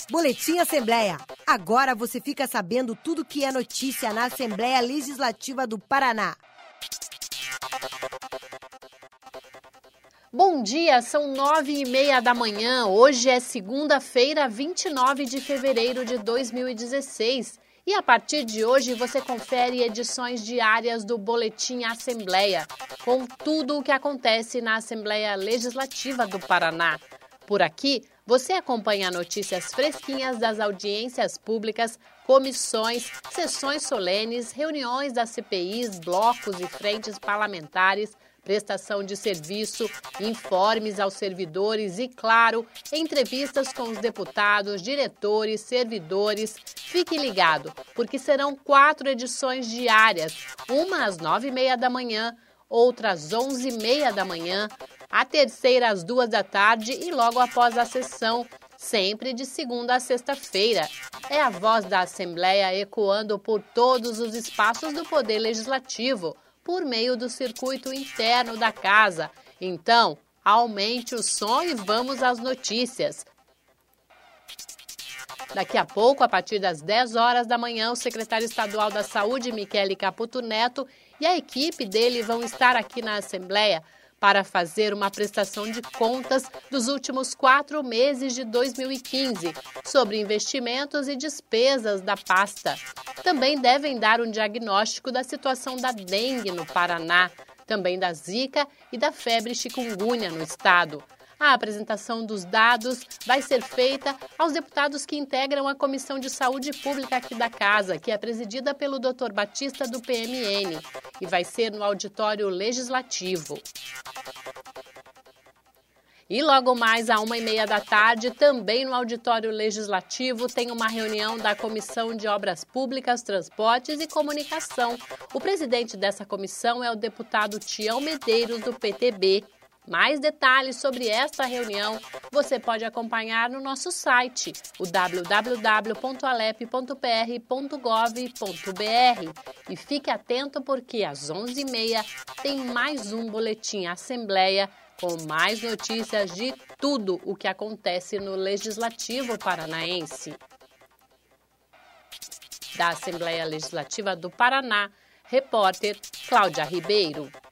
Boletim Assembleia. Agora você fica sabendo tudo que é notícia na Assembleia Legislativa do Paraná. Bom dia, são 9h30 da manhã. Hoje é segunda-feira, 29 de fevereiro de 2016. E a partir de hoje você confere edições diárias do Boletim Assembleia, com tudo o que acontece na Assembleia Legislativa do Paraná. Por aqui, você acompanha notícias fresquinhas das audiências públicas, comissões, sessões solenes, reuniões das CPIs, blocos e frentes parlamentares, prestação de serviço, informes aos servidores e, claro, entrevistas com os deputados, diretores, servidores. Fique ligado, porque serão 4 edições diárias, uma às 9h30 da manhã, outra às 11h30 da manhã, a terceira às 2 da tarde e logo após a sessão, sempre de segunda a sexta-feira. É a voz da Assembleia ecoando por todos os espaços do Poder Legislativo, por meio do circuito interno da casa. Então, aumente o som e vamos às notícias. Daqui a pouco, a partir das 10 horas da manhã, o secretário estadual da Saúde, Michele Caputo Neto, e a equipe dele vão estar aqui na Assembleia para fazer uma prestação de contas dos últimos 4 meses de 2015, sobre investimentos e despesas da pasta. Também devem dar um diagnóstico da situação da dengue no Paraná, também da zika e da febre chikungunya no estado. A apresentação dos dados vai ser feita aos deputados que integram a Comissão de Saúde Pública aqui da Casa, que é presidida pelo Dr. Batista do PMN, e vai ser no auditório legislativo. E logo mais, às 1h30 da tarde, também no auditório legislativo, tem uma reunião da Comissão de Obras Públicas, Transportes e Comunicação. O presidente dessa comissão é o deputado Tião Medeiros, do PTB. Mais detalhes sobre esta reunião você pode acompanhar no nosso site, o www.alep.pr.gov.br. E fique atento porque às 11h30 tem mais um Boletim Assembleia com mais notícias de tudo o que acontece no Legislativo Paranaense. Da Assembleia Legislativa do Paraná, repórter Cláudia Ribeiro.